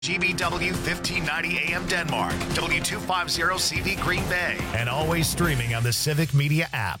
GBW 1590 AM Denmark, W250 CV Green Bay, and always streaming on the Civic Media app.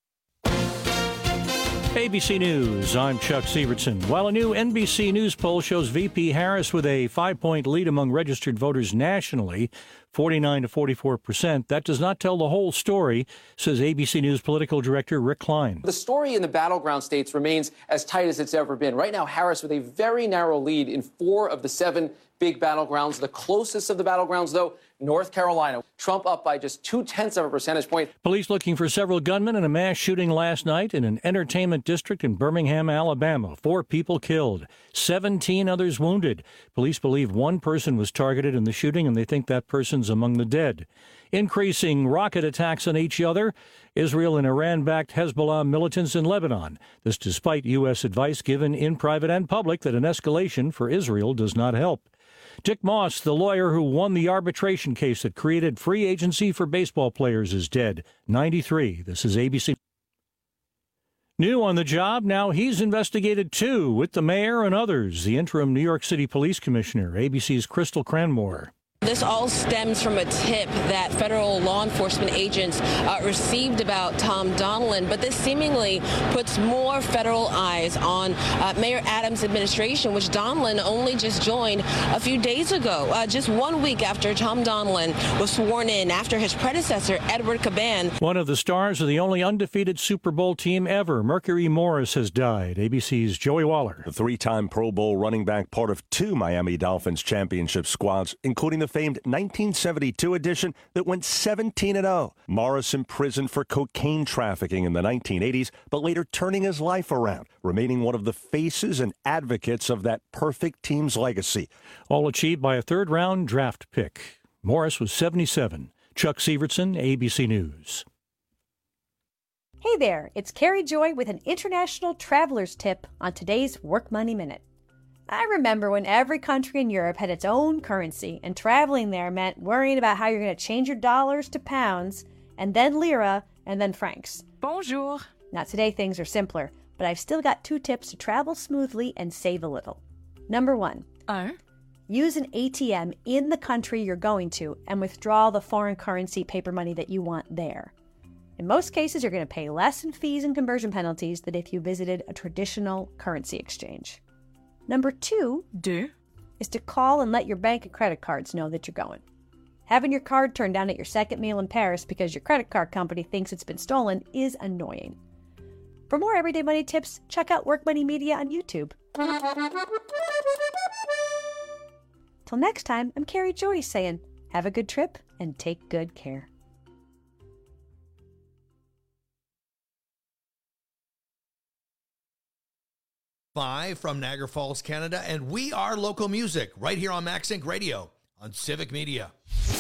ABC News, I'm Chuck Sievertson. While a new NBC News poll shows VP Harris with a 5-point lead among registered voters nationally, 49 to 44%, that does not tell the whole story, says ABC News political director Rick Klein. The story in the battleground states remains as tight as it's ever been. Right now, Harris with a very narrow lead in 4 of the 7 big battlegrounds. The closest of the battlegrounds, though, North Carolina. Trump up by just 0.2 of a percentage point. Police looking for several gunmen in a mass shooting last night in an entertainment district in Birmingham, Alabama. 4 people killed, 17 others wounded. Police believe 1 person was targeted in the shooting, and they think that person's among the dead. Increasing rocket attacks on each other. Israel and Iran backed Hezbollah militants in Lebanon. This despite U.S. advice given in private and public that an escalation for Israel does not help. Dick Moss, the lawyer who won the arbitration case that created free agency for baseball players, is dead. 93. This is ABC. New on the job, now he's investigated too, with the mayor and others. The interim New York City Police Commissioner, ABC's Crystal Cranmore. This all stems from a tip that federal law enforcement agents received about Tom Donilon, but this seemingly puts more federal eyes on Mayor Adams' administration, which Donilon only just joined a few days ago, just 1 week after Tom Donilon was sworn in after his predecessor, Edward Caban. One of the stars of the only undefeated Super Bowl team ever, Mercury Morris, has died. ABC's Joey Waller. The 3-time Pro Bowl running back, part of 2 Miami Dolphins championship squads, including the famed 1972 edition that went 17-0. Morris imprisoned for cocaine trafficking in the 1980s, but later turning his life around, remaining one of the faces and advocates of that perfect team's legacy. All achieved by a third-round draft pick. Morris was 77. Chuck Sievertson, ABC News. Hey there, it's Carrie Joy with an international traveler's tip on today's Work Money Minute. I remember when every country in Europe had its own currency, and traveling there meant worrying about how you're going to change your dollars to pounds, and then lira, and then francs. Bonjour. Now today things are simpler, but I've still got 2 tips to travel smoothly and save a little. Number 1. Use an ATM in the country you're going to and withdraw the foreign currency paper money that you want there. In most cases, you're going to pay less in fees and conversion penalties than if you visited a traditional currency exchange. Number 2 is to call and let your bank and credit cards know that you're going. Having your card turned down at your second meal in Paris because your credit card company thinks it's been stolen is annoying. For more everyday money tips, check out Work Money Media on YouTube. Till next time, I'm Carrie Joy saying, have a good trip and take good care. From Niagara Falls, Canada, and we are local music right here on Max Inc. Radio on Civic Media.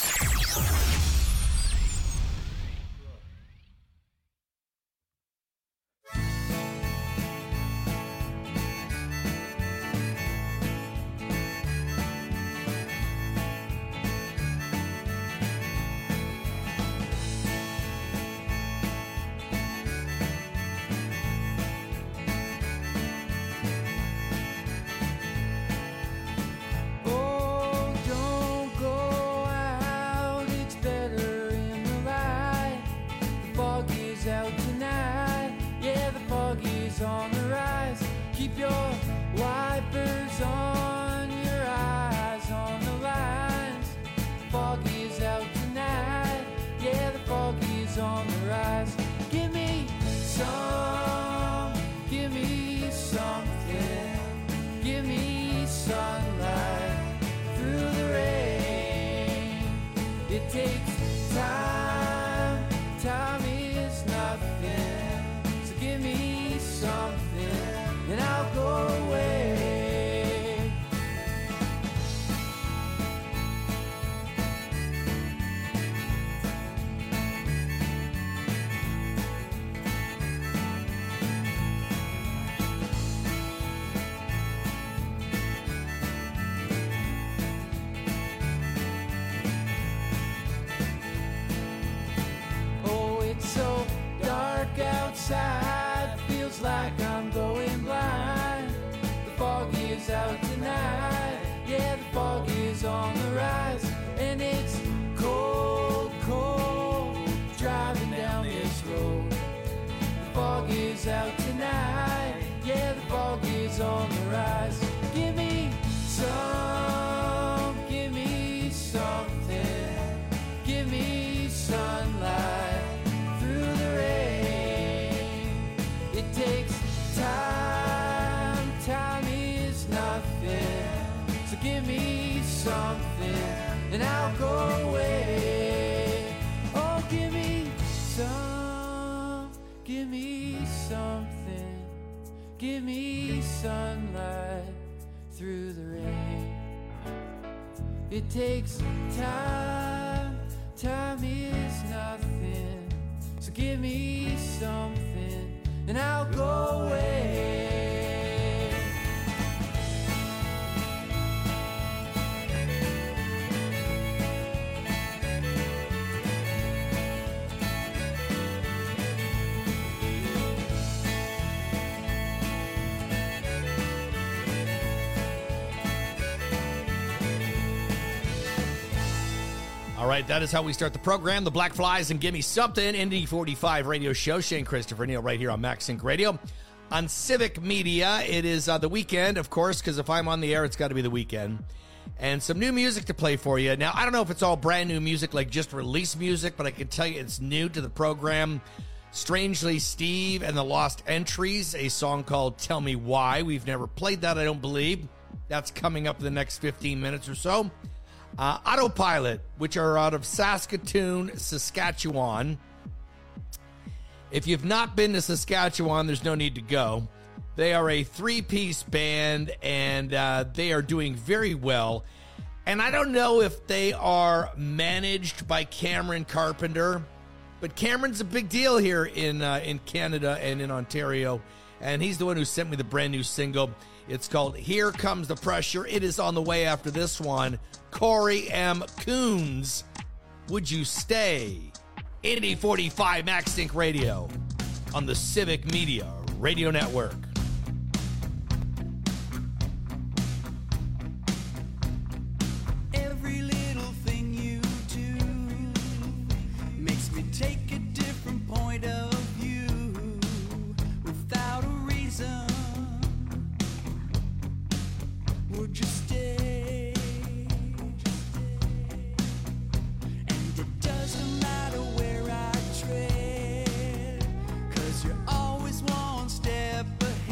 On the rise, keep your wipers on, your eyes on the lines. Fog is out tonight, yeah, the fog is on the rise. Give me something, give me sunlight through the rain. It takes time, time is nothing, so give me something and I'll go away. Oh, it's so dark outside, feels like I'm going blind. The fog is out tonight, yeah, the fog is is on the rise, and it's cold, cold, driving down this road. The fog is out tonight, yeah, the fog is on the rise. Give me something, give me sunlight through the rain. It takes time, time is nothing, so give me something and I'll go away. Oh, give me something, give me sunlight through the rain. It takes time, time is nothing, so give me something and I'll go away. All right, that is how we start the program. The Black Flies and Gimme Something, Indy 45 radio show. Shane Christopher Neal right here on MaxSync Radio. On Civic Media, it is the weekend, of course, because if I'm on the air, it's got to be the weekend. And some new music to play for you. Now, I don't know if it's all brand new music, like just released music, but I can tell you it's new to the program. Strangely Steve and the Lost Entries, a song called Tell Me Why. We've never played that, I don't believe. That's coming up in the next 15 minutes or so. Autopilot, which are out of Saskatoon, Saskatchewan. If you've not been to Saskatchewan, there's no need to go. They are a three-piece band, and they are doing very well. And I don't know if they are managed by Cameron Carpenter, but Cameron's a big deal here in Canada and in Ontario, and he's the one who sent me the brand new single. It's called Here Comes the Pressure. It is on the way after this one. Corey M. Coons, Would You Stay? 8045 MaxSync Radio on the Civic Media Radio Network. Every little thing you do makes me take a different point of view without a reason. Would you stay? And it doesn't matter where I tread, 'cause you're always one step ahead.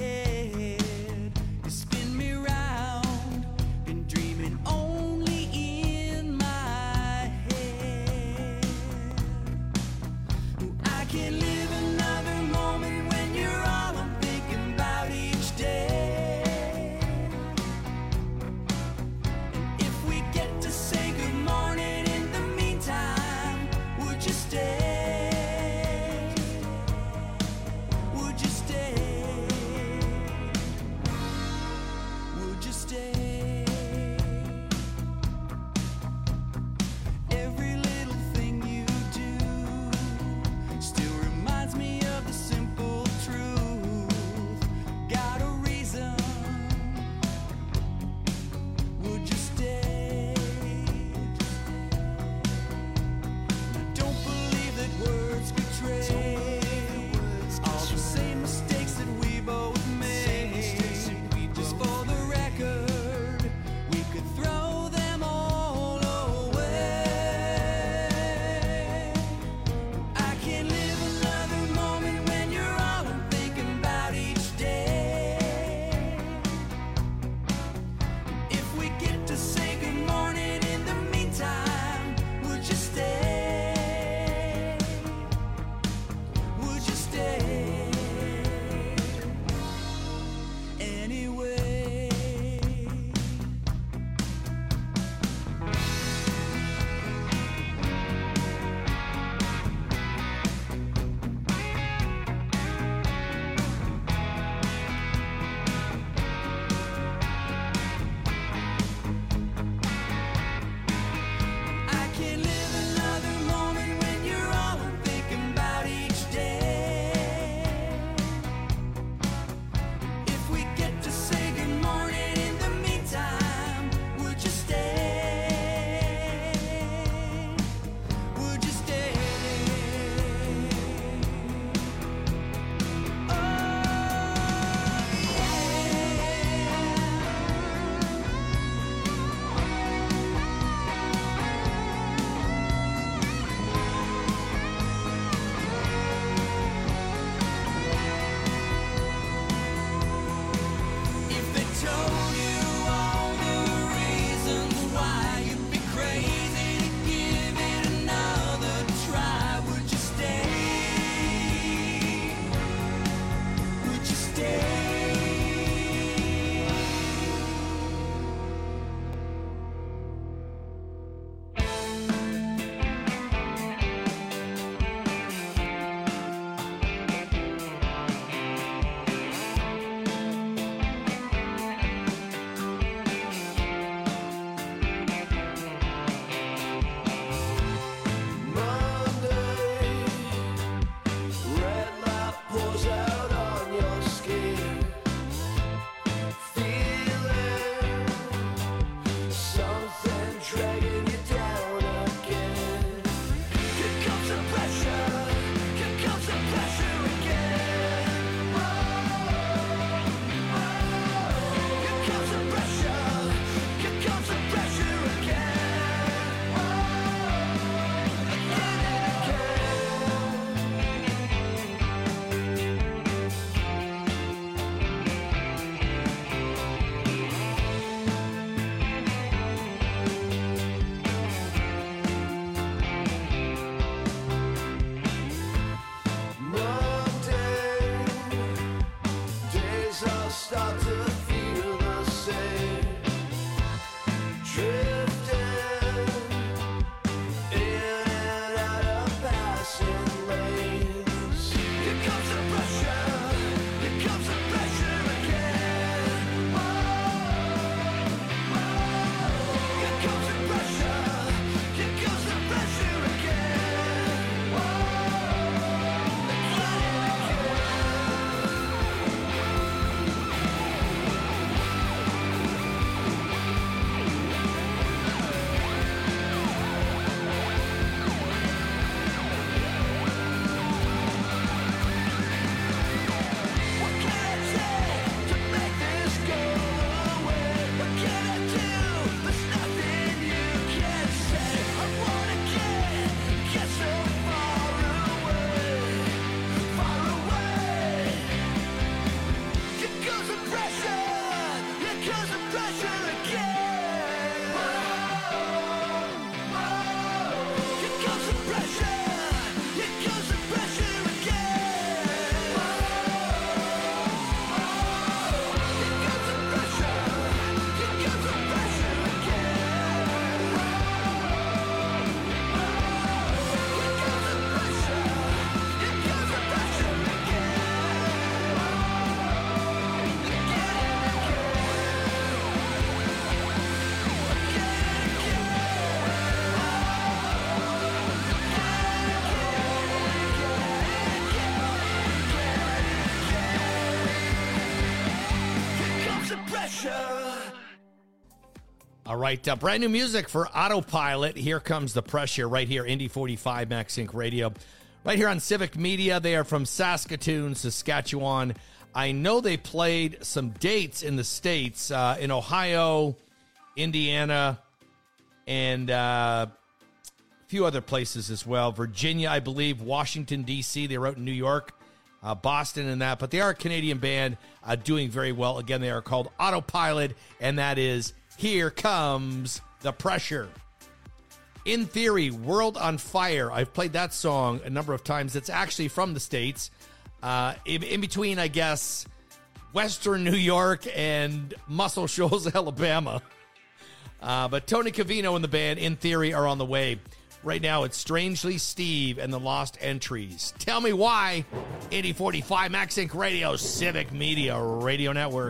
All right, brand new music for Autopilot. Here Comes the Pressure right here, Indy 45 Max Inc. Radio. Right here on Civic Media. They are from Saskatoon, Saskatchewan. I know they played some dates in the States, in Ohio, Indiana, and a few other places as well. Virginia, I believe, Washington, D.C. They were out in New York, Boston, and that. But they are a Canadian band doing very well. Again, they are called Autopilot, and that is Here Comes the Pressure. In Theory, World on Fire. I've played that song a number of times. It's actually from the States. In between, I guess, Western New York and Muscle Shoals, Alabama. But Tony Cavino and the band, In Theory, are on the way. Right now, it's Strangely Steve and the Lost Entries. Tell me why. 8045 Max Inc. Radio, Civic Media Radio Network.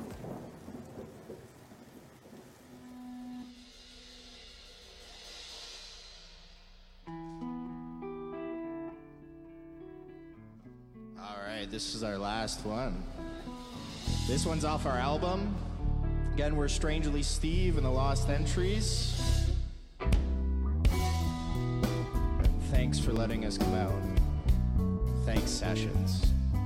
This is our last one. This one's off our album. Again, we're Strangely Steve and the Lost Entries. Thanks for letting us come out. Thanks, Sessions.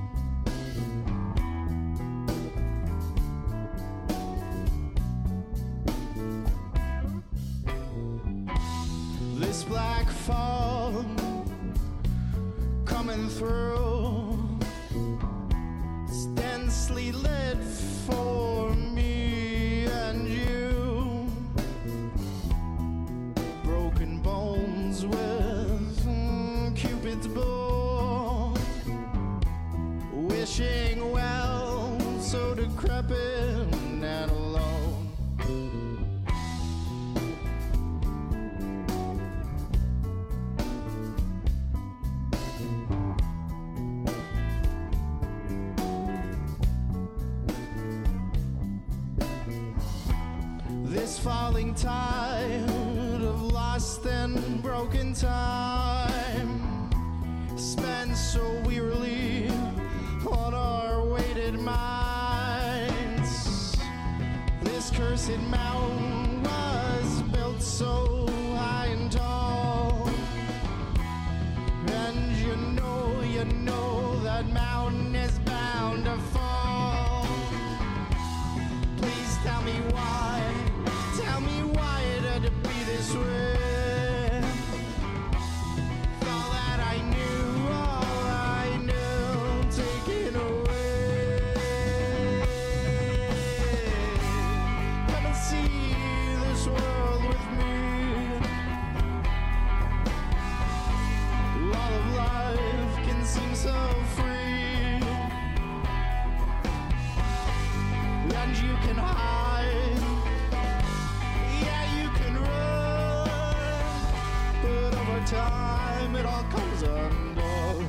This black fog coming through, densely lit for me and you. Broken bones with Cupid's bow, wishing well, so decrepit and alone. This falling tide of lost and broken time, spent so wearily on our weighted minds. This cursed mountain was built so high and tall, and you know that mountain is bound to fall. Please tell me why. Tell me why it had to be this way. All that I knew, taken away. Come and see this world with me. All of life can seem so free, and you can hide. Time it all comes undone.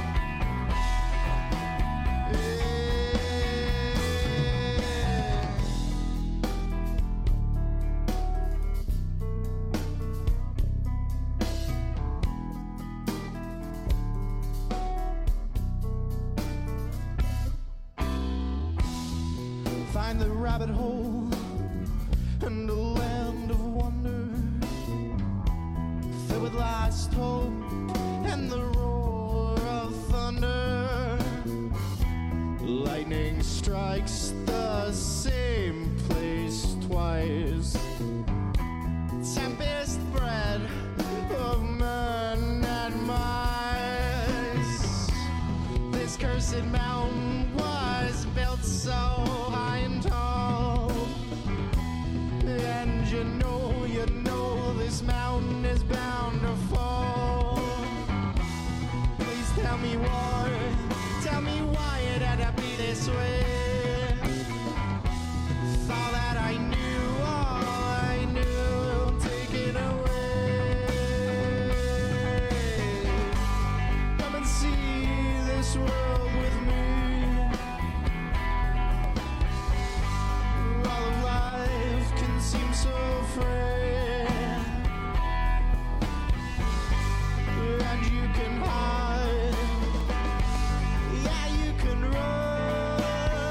Find the rabbit hole and a land of wonder, filled with last hope and the roar of thunder. Lightning strikes the same place twice. Tempest bred of men and mice. This cursed mountain was built so high and tall, and you know this mountain is bound to fall. Please tell me why it had to be this way. All that I knew, taken away. Come and see this world with me. All of life can seem so frail, and you can hide. Yeah, you can run,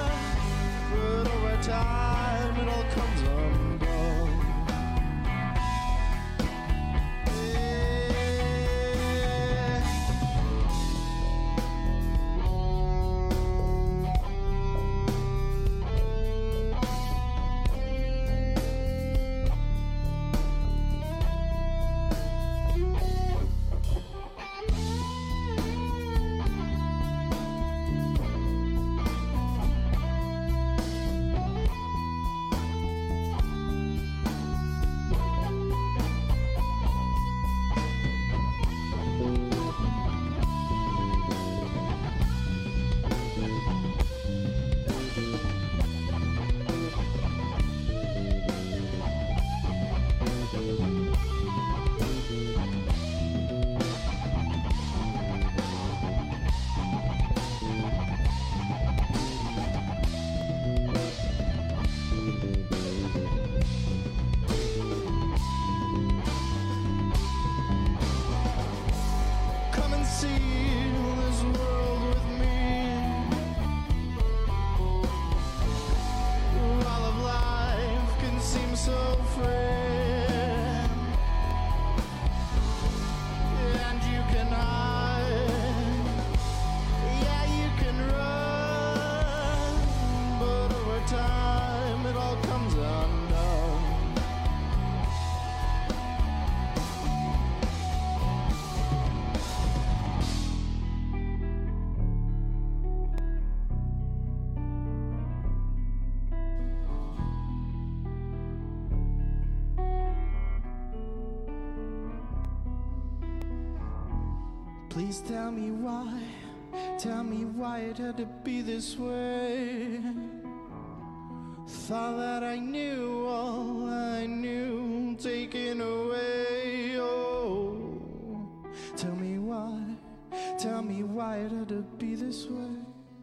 Please tell me why it had to be this way. Thought that I knew all I knew taken away. Oh, tell me why it had to be this way.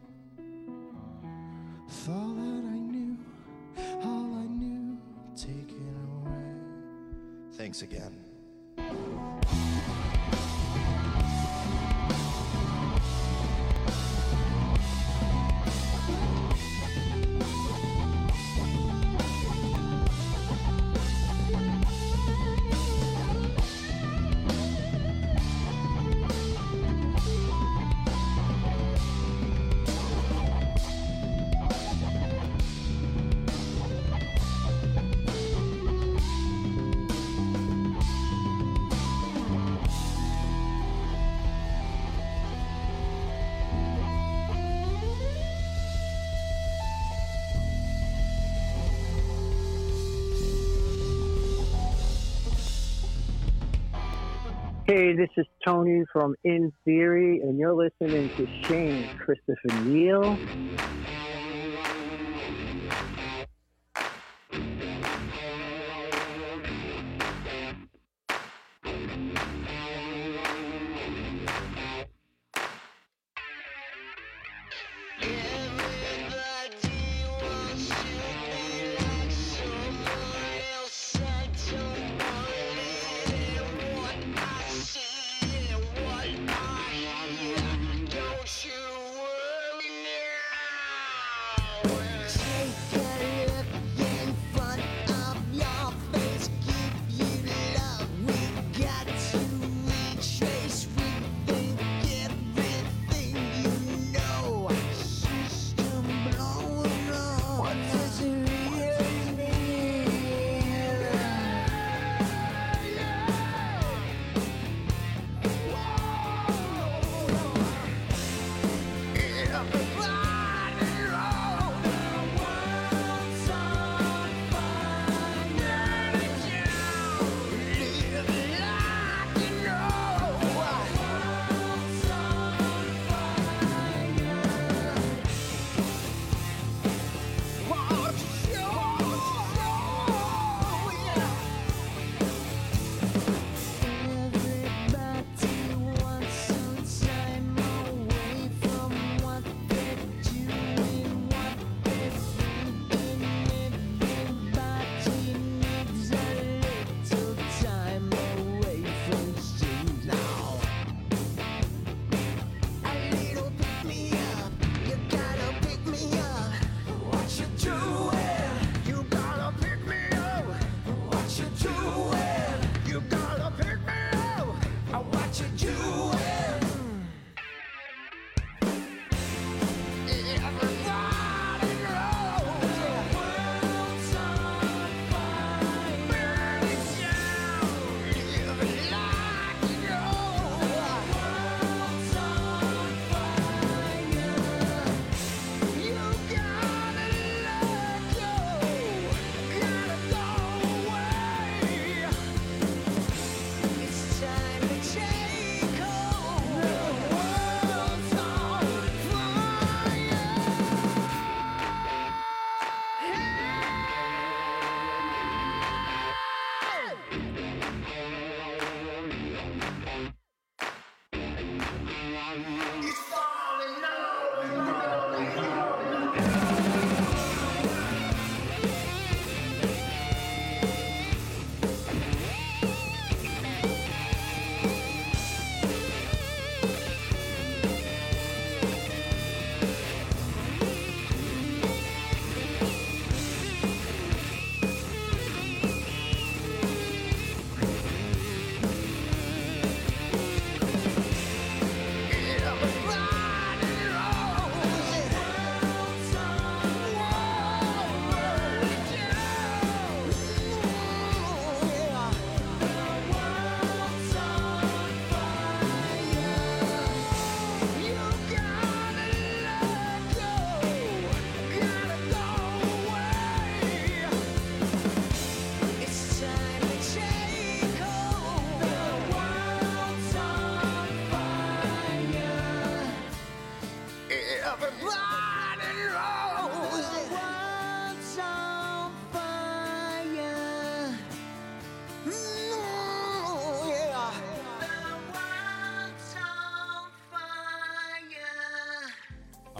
Thought that I knew all I knew taken away. Thanks again. Hey, this is Tony from In Theory, and you're listening to Shane Christopher Neal.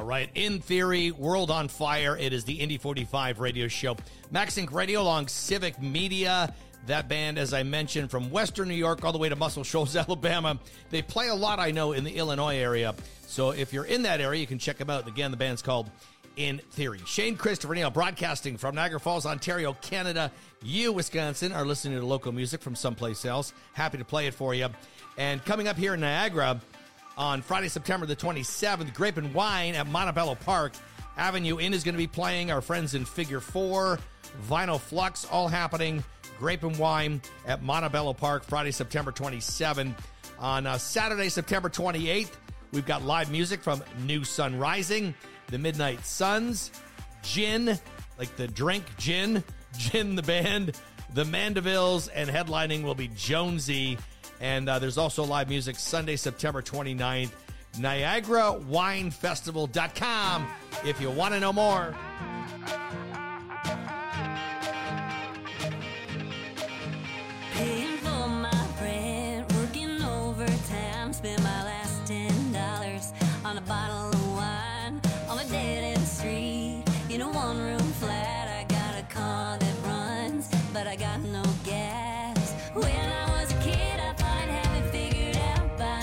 right. In Theory, World on Fire. It is the Indy 45 radio show. Max Inc. Radio along Civic Media. That band, as I mentioned, from Western New York all the way to Muscle Shoals, Alabama. They play a lot, I know, in the Illinois area. So if you're in that area, you can check them out. Again, the band's called In Theory. Shane Christopher Neal broadcasting from Niagara Falls, Ontario, Canada. You, Wisconsin, are listening to local music from someplace else. Happy to play it for you. And coming up here in Niagara on Friday, September the 27th, Grape and Wine at Montebello Park. Avenue Inn is going to be playing. Our friends in Figure 4, Vinyl Flux, all happening. Grape and Wine at Montebello Park, Friday, September 27th. On Saturday, September 28th, we've got live music from New Sun Rising, the Midnight Suns, Gin, like the drink Gin the band, the Mandevilles, and headlining will be Jonesy. And there's also live music Sunday, September 29th, NiagaraWineFestival.com if you want to know more. Paying for my rent, working overtime, spent my last $10 on a bottle of wine on a dead-end street in a one-room flat. I got a car that runs, but I got no gas. When I was a kid, I thought I'd have it figured out by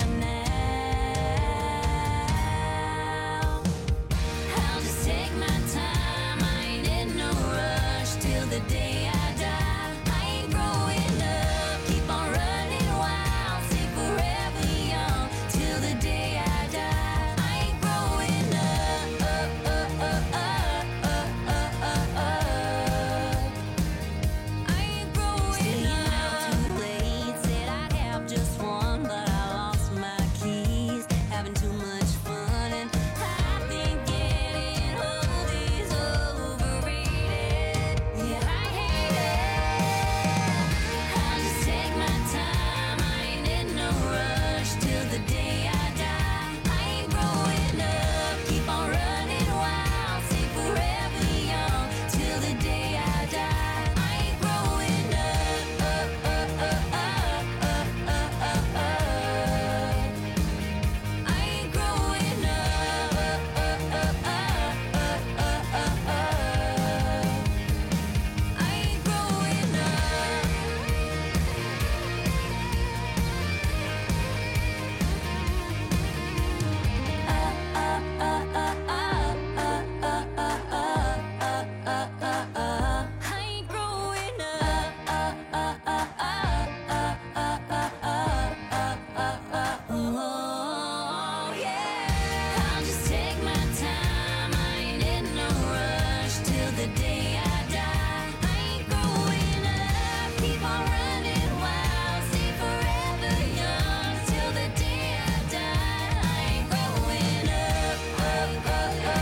now. I'll just take my time, I ain't in no rush till the day I die. I ain't growing up, keep on running wild, stay forever young till the day I die. I ain't growing up, I ain't growing up. Too late, said I'd have just one, but I lost my keys, having too much fun, and I think getting old is overrated. Yeah, I hate it. I'll just take my time, I ain't in no rush till the day I die. I ain't growing up, keep on running wild, stay forever young till the day I die. I ain't growing up, I ain't growing up, I ain't growing I ain't growing oh, yeah. I'll just take my time, I ain't in no rush till the day I die. I ain't growing up, keep on running wild, stay forever young till the day I die. I ain't growing up, I ain't growing up,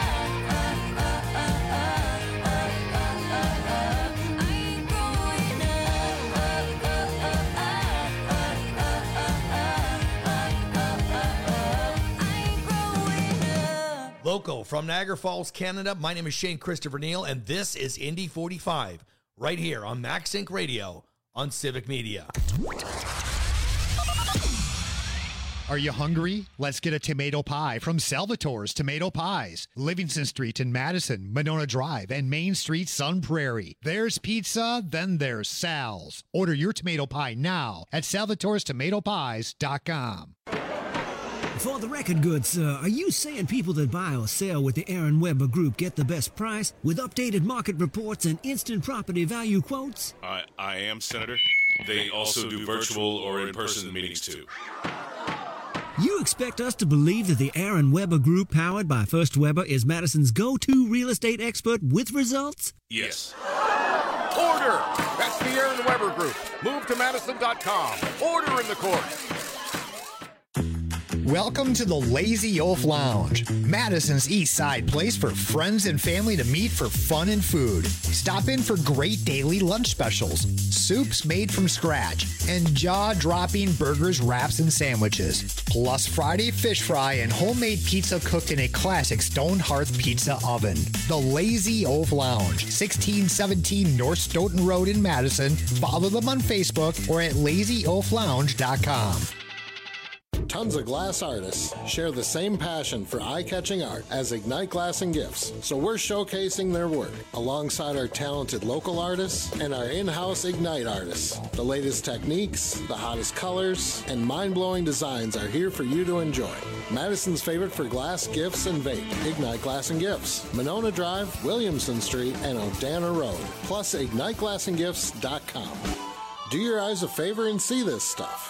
Local from Niagara Falls, Canada. My name is Shane Christopher Neal, and this is Indy 45 right here on Max Inc. Radio on Civic Media. Are you hungry? Let's get a tomato pie from Salvatore's Tomato Pies. Livingston Street in Madison, Monona Drive, and Main Street, Sun Prairie. There's pizza, then there's Sal's. Order your tomato pie now at salvatorestomatopies.com. For the record, good sir, are you saying people that buy or sell with the Aaron Weber Group get the best price with updated market reports and instant property value quotes? I am, Senator. They also do virtual or in-person meetings, too. You expect us to believe that the Aaron Weber Group, powered by First Weber, is Madison's go-to real estate expert with results? Yes. Order! That's the Aaron Weber Group. Move to Madison.com. Order in the court. Welcome to the Lazy Oaf Lounge, Madison's East Side place for friends and family to meet for fun and food. Stop in for great daily lunch specials, soups made from scratch, and jaw-dropping burgers, wraps, and sandwiches. Plus Friday fish fry and homemade pizza cooked in a classic stone hearth pizza oven. The Lazy Oaf Lounge, 1617 North Stoughton Road in Madison. Follow them on Facebook or at lazyoaflounge.com. Tons of glass artists share the same passion for eye-catching art as Ignite Glass and Gifts, so we're showcasing their work alongside our talented local artists and our in-house Ignite artists. The latest techniques, the hottest colors, and mind-blowing designs are here for you to enjoy. Madison's favorite for glass, gifts, and vape, Ignite Glass and Gifts. Monona Drive, Williamson Street, and Odana Road. Plus, IgniteGlassandGifts.com. Do your eyes a favor and see this stuff.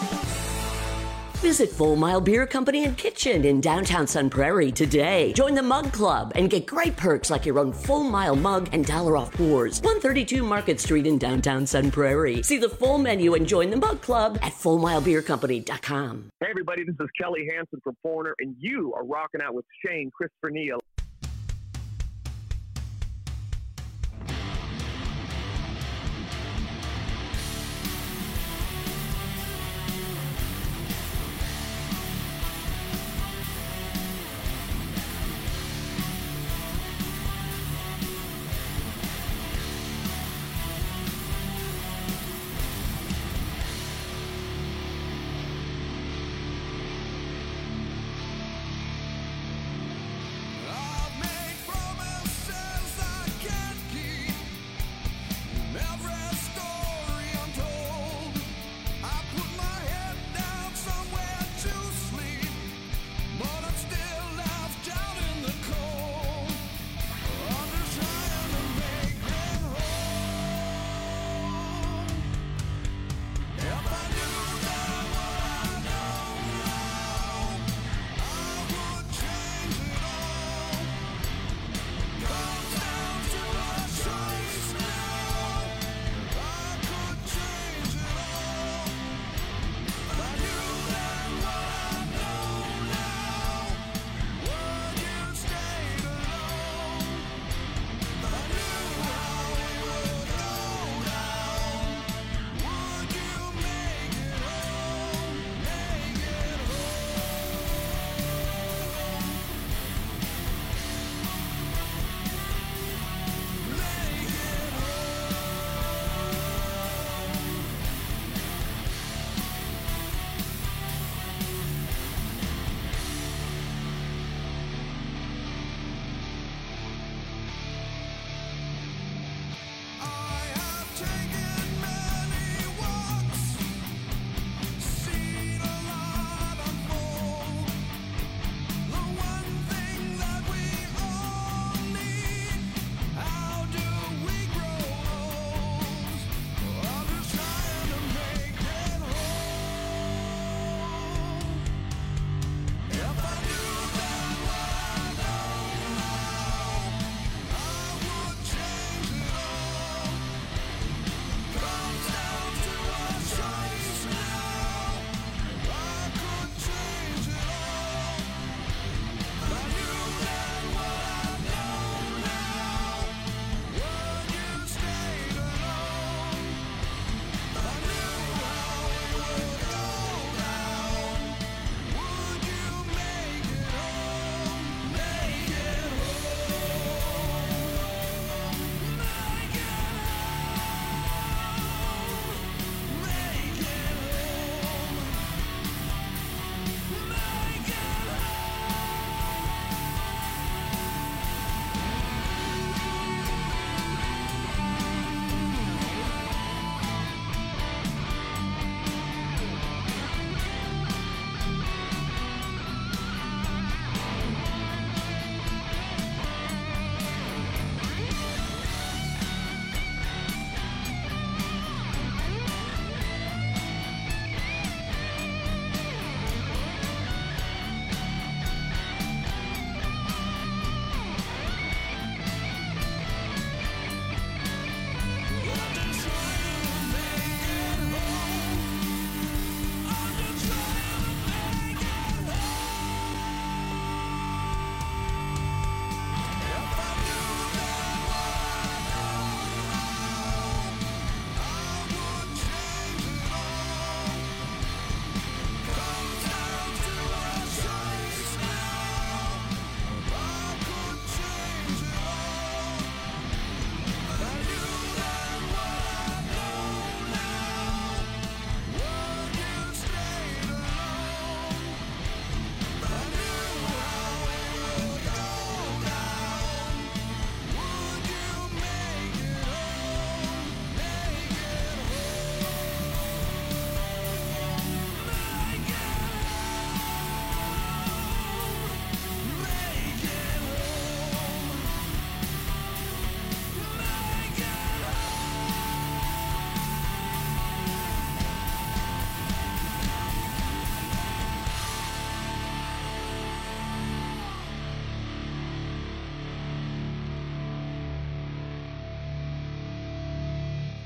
Visit Full Mile Beer Company and Kitchen in downtown Sun Prairie today. Join the Mug Club and get great perks like your own Full Mile mug and $1 off pours. 132 Market Street in downtown Sun Prairie. See the full menu and join the Mug Club at FullMileBeerCompany.com. Hey everybody, this is Kelly Hansen from Foreigner, and you are rocking out with Shane Christopher Neal. I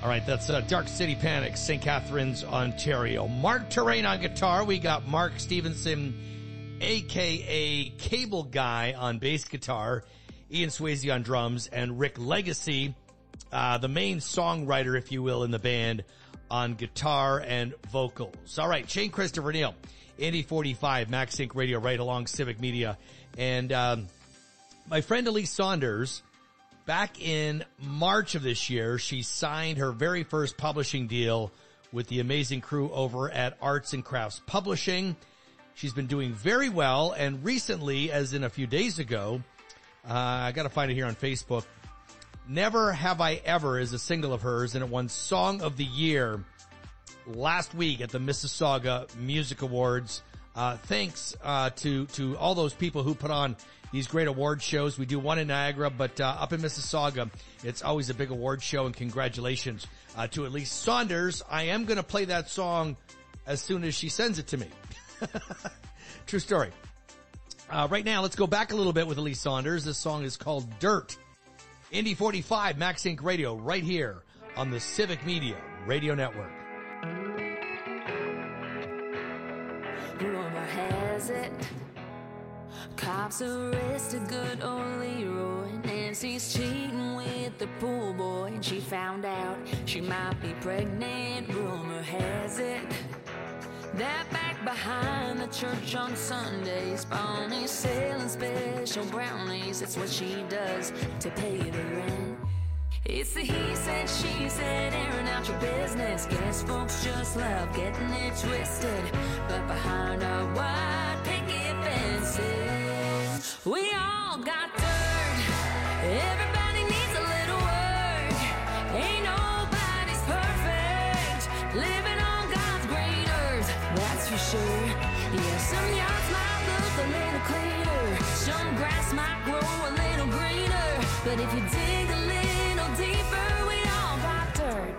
All right, that's Dark City Panic, St. Catharines, Ontario. Mark Terrain on guitar. We got Mark Stevenson, a.k.a. Cable Guy, on bass guitar. Ian Swayze on drums. And Rick Legacy, the main songwriter, if you will, in the band, on guitar and vocals. All right, Shane Christopher Neal, Indy 45, Max Inc. Radio, right along Civic Media. And my friend Elise Saunders, back in March of this year, she signed her very first publishing deal with the amazing crew over at Arts and Crafts Publishing. She's been doing very well, and recently, as in a few days ago, I got to find it here on Facebook, Never Have I Ever is a single of hers, and it won Song of the Year last week at the Mississauga Music Awards. Thanks to all those people who put on these great award shows. We do one in Niagara, but up in Mississauga, it's always a big award show, and congratulations to Elise Saunders. I am going to play that song as soon as she sends it to me. True story. Right now, let's go back a little bit with Elise Saunders. This song is called Dirt. Indy 45, Max Inc. Radio, right here on the Civic Media Radio Network. Rumor has it, cops arrested good old Leroy. Nancy's cheating with the pool boy, and she found out she might be pregnant. Rumor has it that back behind the church on Sundays, Bonnie's selling special brownies. That's what she does to pay the rent. It's the he said, she said, airing out your business. Guess folks just love getting it twisted. But behind our white picket fences, we all got dirt. Everybody needs a little work. Ain't nobody's perfect. Living on God's green earth, that's for sure. Yeah, some yards might look a little cleaner. Some grass might grow a little greener. But if you dig a little deeper, we all got dirt.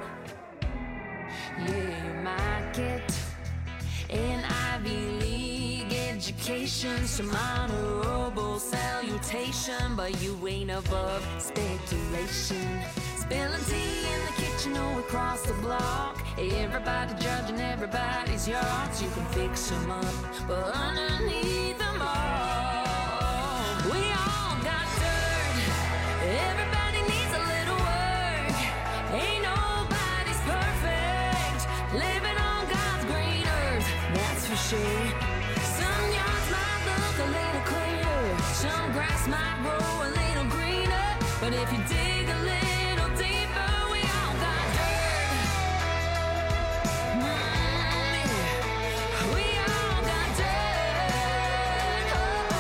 Yeah, you might get an Ivy League education, some honorable salutation, but you ain't above speculation. Spilling tea in the kitchen or across the block. Everybody judging everybody's yards. You can fix them up, but underneath them all, we all got dirt. Everybody needs a little work. Ain't nobody's perfect. Living on God's green earth, that's for sure. Some yards might look a little cleaner. Some grass might grow a little greener. But if you dig a little deeper, we all got dirt. Yeah. We all got dirt.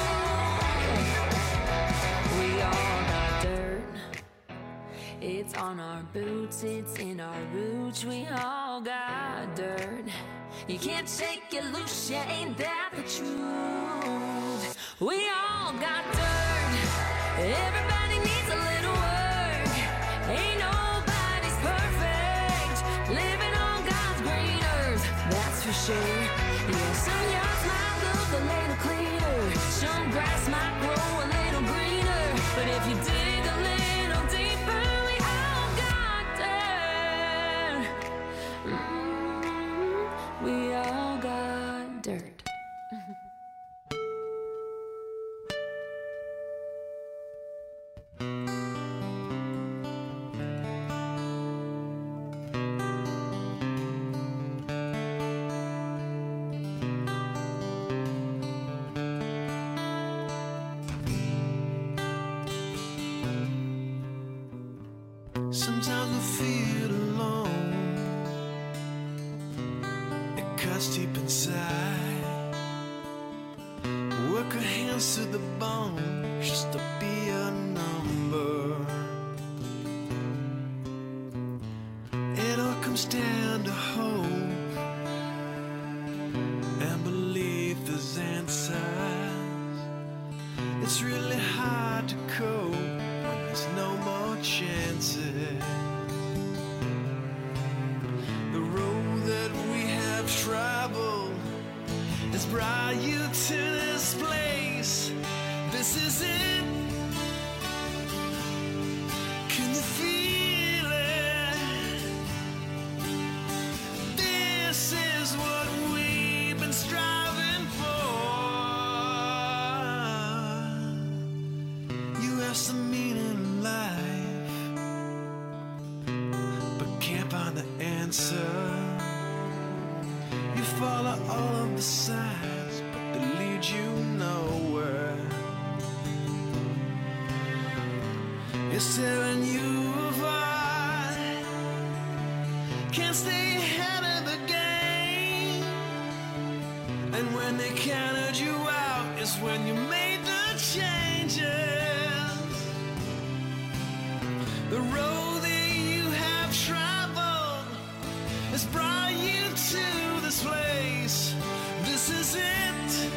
Oh. We all got dirt. It's on our boots, it's in our roots. We all got dirt. You can't shake it loose, yeah, ain't that the truth? We all got dirt. Everybody needs a little work. Ain't nobody's perfect. Living on God's green earth, that's for sure. Yeah, some yards might look a little cleaner. Some grass might grow a little greener. But if you dig a little deeper, we all got dirt. We all got dirt. Sometimes I feel alone. It cuts deep inside. Work her hands to the bone just to be a number. It all comes down to hope and belief there's answers. It's really hard to cope when there's no more chances. The road that we have traveled has brought you to this place. This is it. Can you feel it? follow all of the signs, but they lead you nowhere. It's telling you apart. Can't stay ahead of the game. And when they counted you out is when you made the changes. The road that you have traveled has brought you to this place. This is it.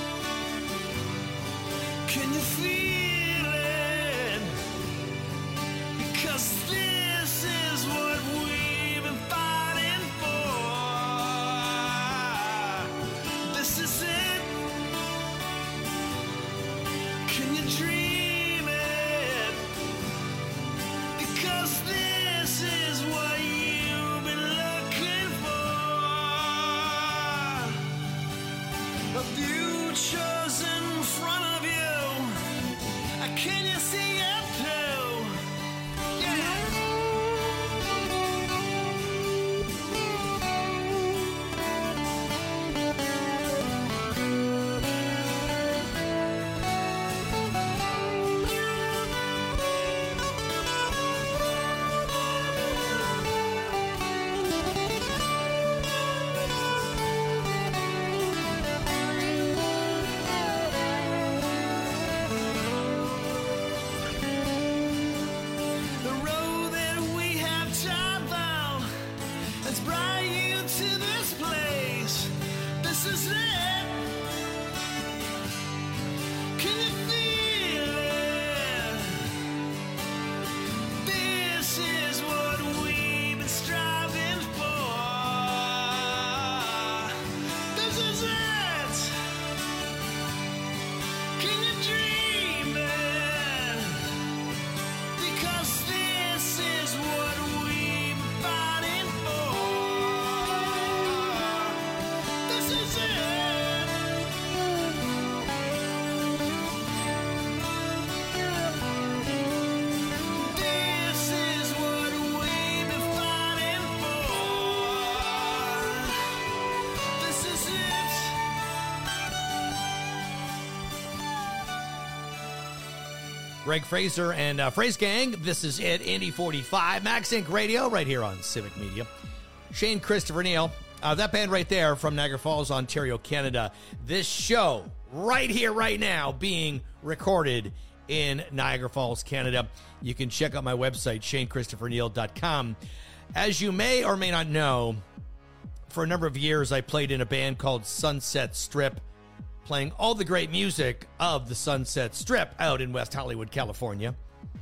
Can you feel it? Because this is what we've been fighting for. This is it. Can you dream it? Because this is what you've been looking for. A future's in front of you. Can you see it too? Greg Fraser and Phrase Gang. This is it, Indy 45, Max Inc. Radio, right here on Civic Media. Shane Christopher Neal, that band right there from Niagara Falls, Ontario, Canada. This show right here, right now, being recorded in Niagara Falls, Canada. You can check out my website, ShaneChristopherNeal.com. As you may or may not know, for a number of years, I played in a band called Sunset Strip, playing all the great music of the Sunset Strip out in West Hollywood, California.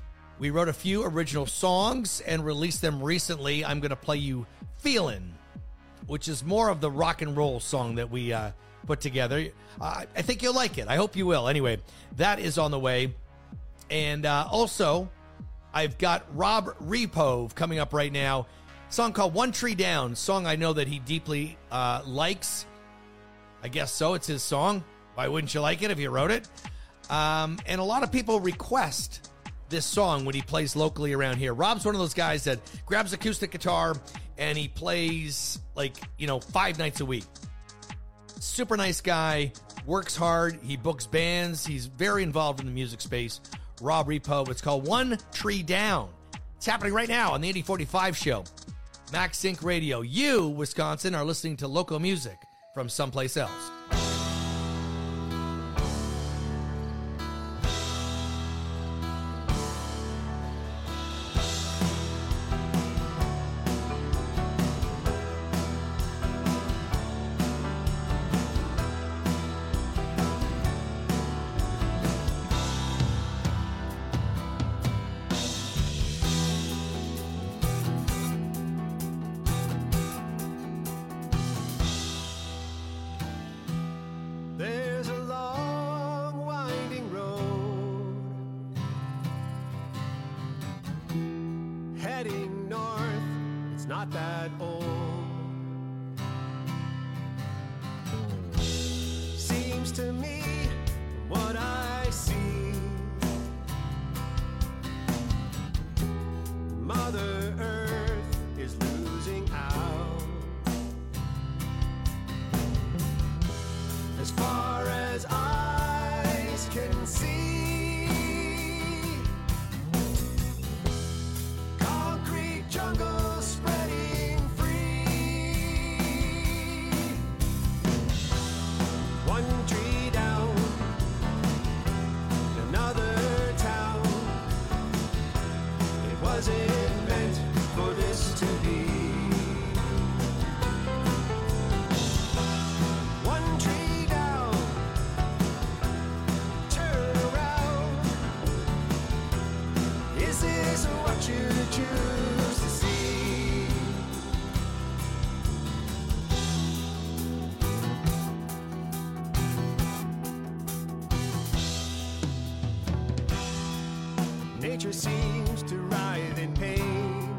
We wrote a few original songs and released them recently. I'm going to play you Feelin', which is more of the rock and roll song that we put together. I think you'll like it. I hope you will. Anyway, that is on the way. And also, I've got Rob Repove coming up right now. A song called One Tree Down, song I know that he deeply likes. I guess so. It's his song. Why wouldn't you like it if he wrote it? And a lot of people request this song when he plays locally around here. Rob's one of those guys that grabs acoustic guitar and he plays 5 nights a week. Super nice guy, works hard. He books bands. He's very involved in the music space. Rob Repove. It's called One Tree Down. It's happening right now on the 8045 show. Max Inc. Radio. You, Wisconsin, are listening to local music from someplace else. as far as eyes can see. Concrete jungle spreading free. One tree down, another town. It wasn't meant for this to be. One tree down, turn around. Is this what you choose to see? Nature seems to writhe in pain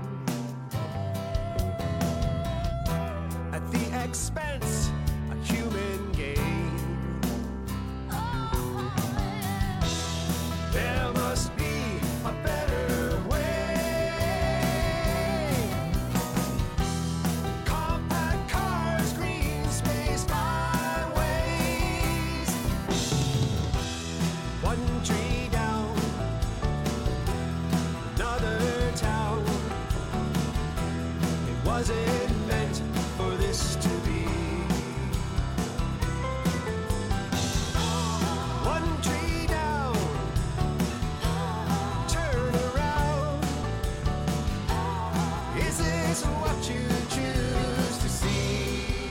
at the expense of human gain. There must be a better way. Compact cars, green space, byways. One tree down, another town. It wasn't meant for this to be. One tree down, turn around. Is this what you choose to see?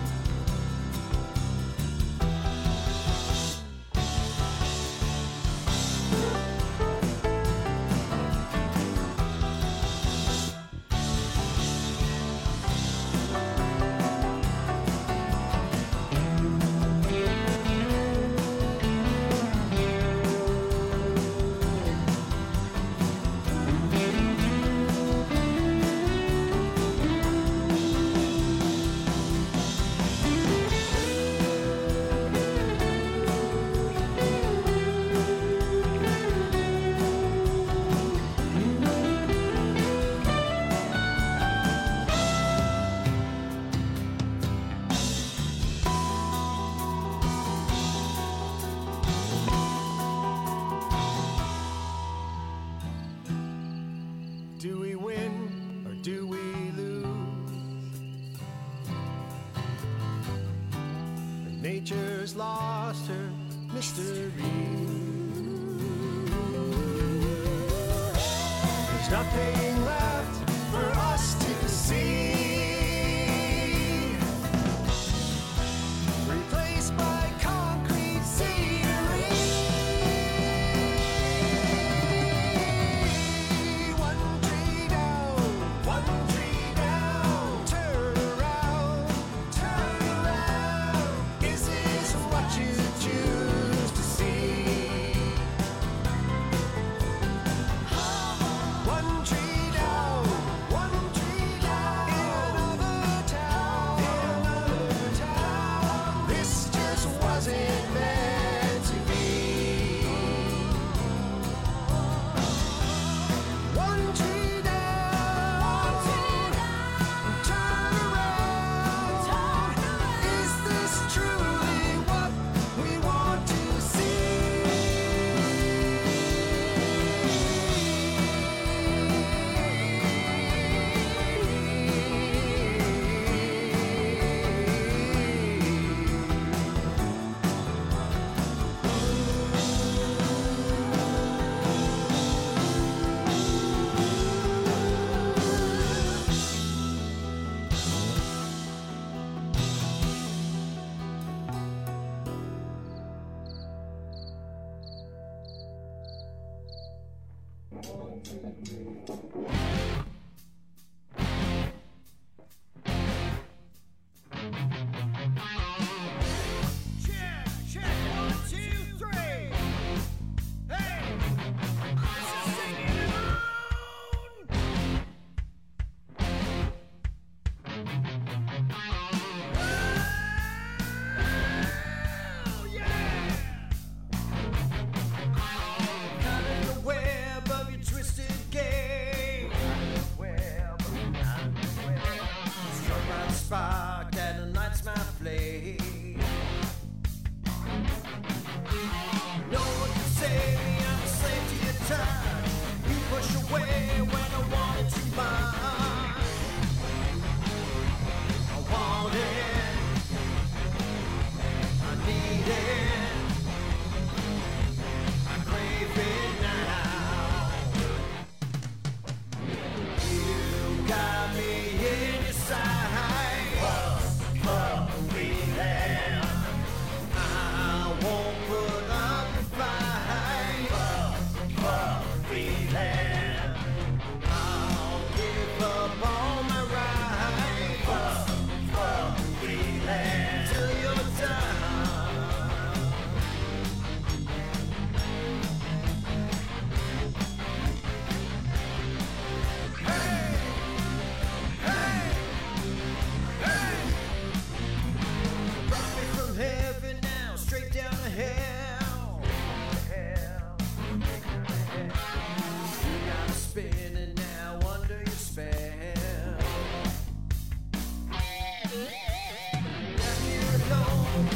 Do we win or do we lose? Nature's lost her mystery. There's nothing left for us to see. Replaced by concrete scenery. One tree down, turn around, turn around. Is this what you choose to see? One tree down,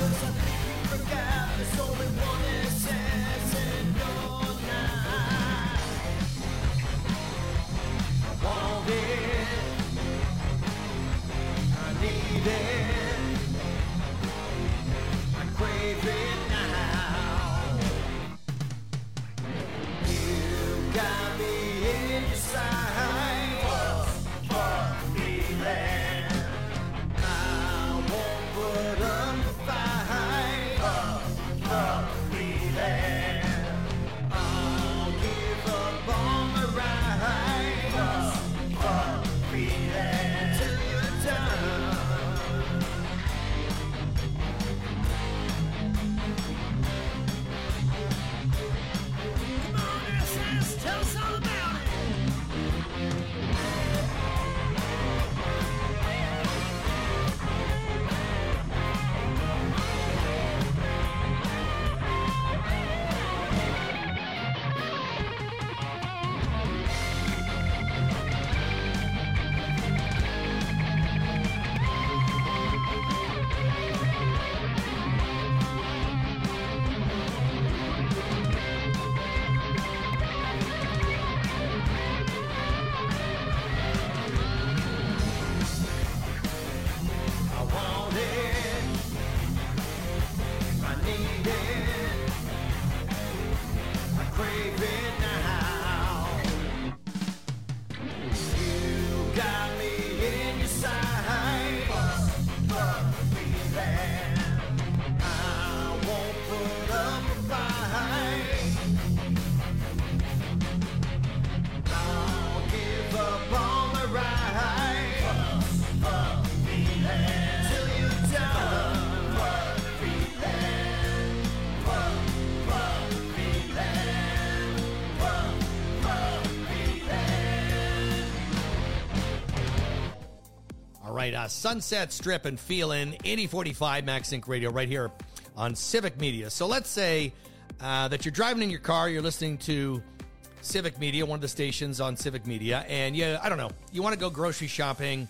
Sunset Strip and Feelin', 8045 Max Inc. Radio right here on Civic Media. So let's say that you're driving in your car, you're listening to Civic Media, one of the stations on Civic Media, and you want to go grocery shopping,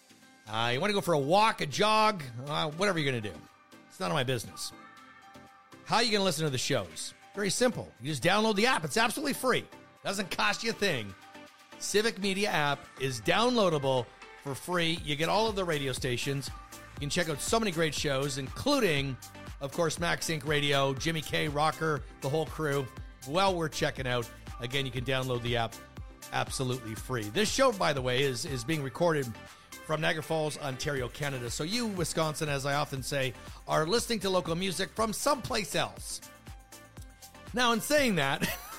you want to go for a walk, a jog, whatever you're going to do. It's none of my business. How are you going to listen to the shows? Very simple. You just download the app. It's absolutely free. Doesn't cost you a thing. Civic Media app is downloadable for free. You get all of the radio stations. You can check out so many great shows, including, of course, Max Inc. Radio, Jimmy K, Rocker, the whole crew. Well worth checking out. Again, you can download the app absolutely free. This show, by the way, is being recorded from Niagara Falls, Ontario, Canada. So you, Wisconsin, as I often say, are listening to local music from someplace else. Now, in saying that,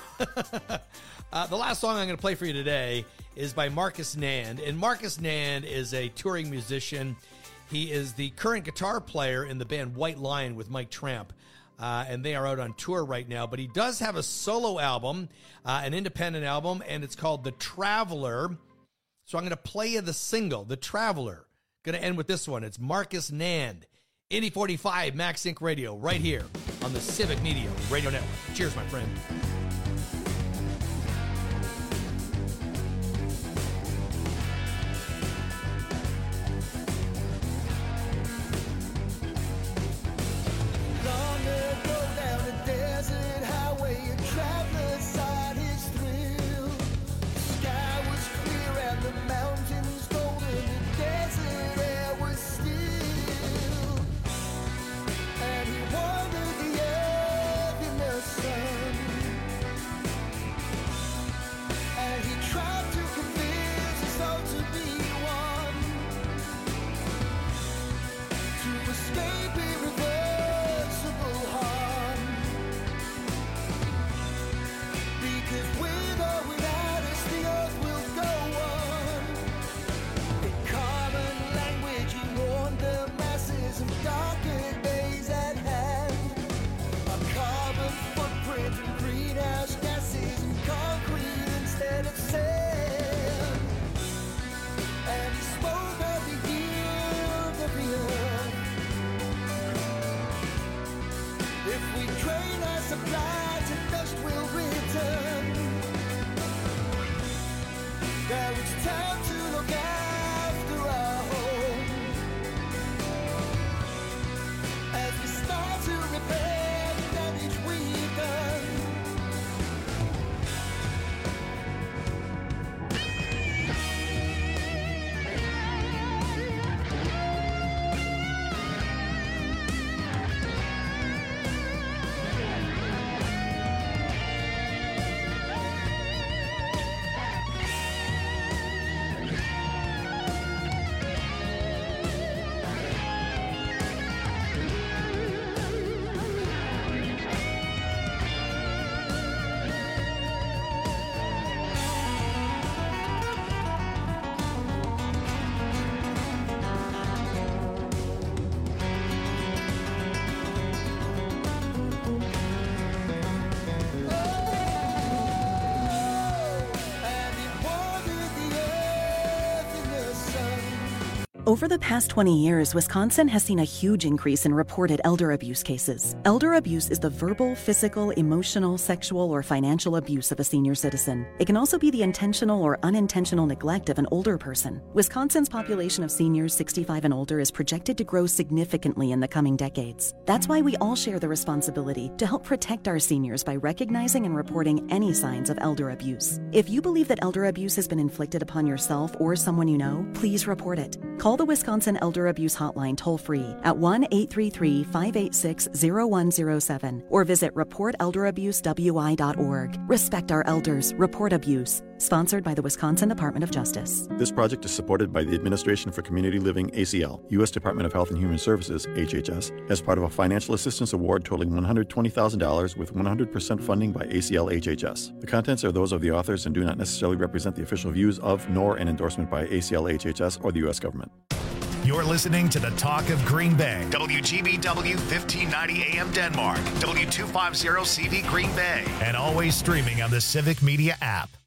the last song I'm going to play for you today is by Marcus Nand. And Marcus Nand is a touring musician. He is the current guitar player in the band White Lion with Mike Tramp. And they are out on tour right now. But he does have a solo album, an independent album, and it's called The Traveler. So I'm going to play you the single, The Traveler. Going to end with this one. It's Marcus Nand, 8045 Max Inc. Radio, right here on the Civic Media Radio Network. Cheers, my friend. As we start Over the past 20 years, Wisconsin has seen a huge increase in reported elder abuse cases. Elder abuse is the verbal, physical, emotional, sexual, or financial abuse of a senior citizen. It can also be the intentional or unintentional neglect of an older person. Wisconsin's population of seniors 65 and older is projected to grow significantly in the coming decades. That's why we all share the responsibility to help protect our seniors by recognizing and reporting any signs of elder abuse. If you believe that elder abuse has been inflicted upon yourself or someone you know, please report it. Call the Wisconsin Elder Abuse Hotline toll-free at 1-833-586-0107 or visit reportelderabusewI.org. Respect our elders. Report abuse. Sponsored by the Wisconsin Department of Justice. This project is supported by the Administration for Community Living, ACL, U.S. Department of Health and Human Services, HHS, as part of a financial assistance award totaling $120,000 with 100% funding by ACL HHS. The contents are those of the authors and do not necessarily represent the official views of nor an endorsement by ACL HHS or the U.S. government. You're listening to the Talk of Green Bay. WGBW 1590 AM Denmark. W250 CV Green Bay. And always streaming on the Civic Media app.